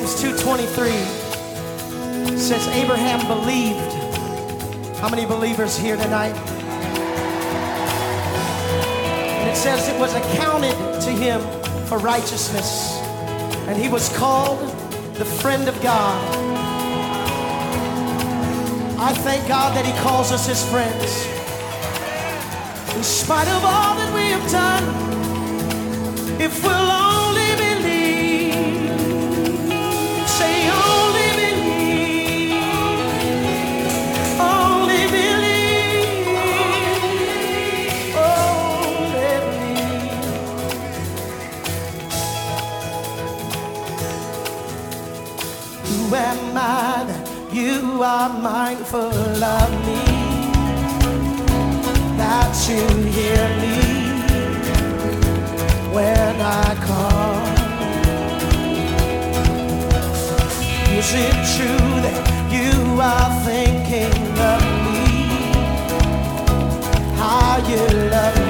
Genesis 2:23 says Abraham believed. How many believers here tonight? And it says it was accounted to him for righteousness, and he was called the friend of God. I thank God that he calls us his friends. In spite of all that we have done, if we'll only believe, say only believe, only believe, only believe. Who am I that you are mindful of me, that you hear me when I call? Is it true that you are thinking of me, how you love me?